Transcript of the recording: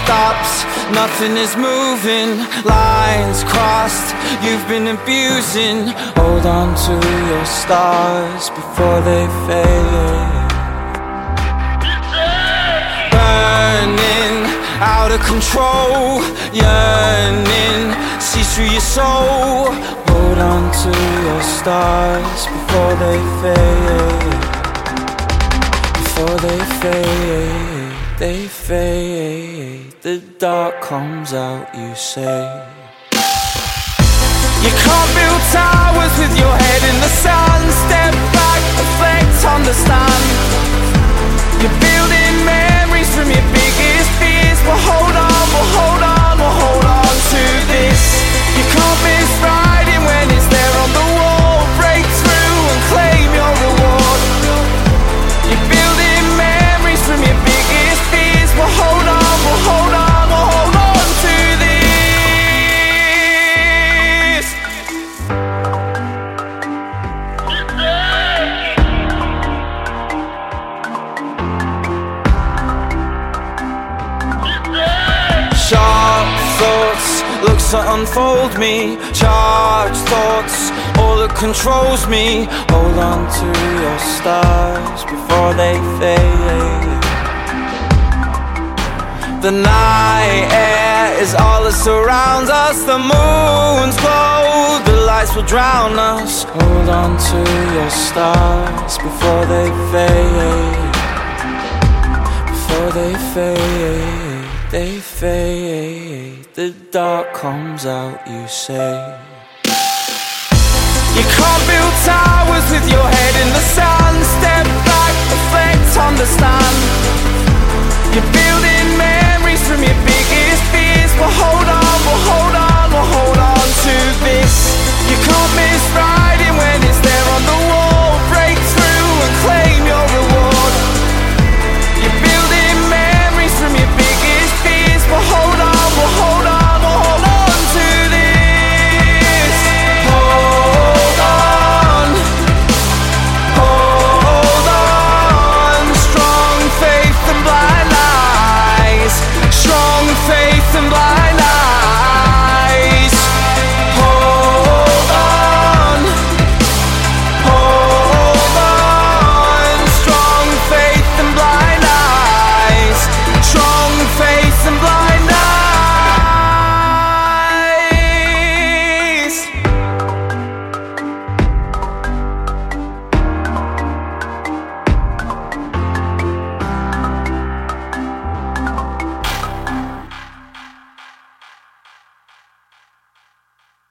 stops, nothing is moving. Lines crossed, you've been abusing. Hold on to your stars before they fade. Burning, out of control, yearning, sees through your soul. Hold on to your stars before they fade. Before they fade, they fade. The dark comes out, you say. You can't build towers with your head in the sun. Step back, reflect, understand. You're building memories from your biggest fears. Well, hold on, we'll hold on, we'll hold on to this. You can't miss riding when it's there on the wall. Break through and claim your reward. You're building memories from your biggest fears. Well, hold on, we'll hold on, we'll hold on to this. Sharp thoughts, looks that unfold me. Charged thoughts, all that controls me. Hold on to your stars before they fade. The night air is all that surrounds us. The moon's glow, the lights will drown us. Hold on to your stars before they fade. Before they fade, they fade. The dark comes out, you say. You can't build time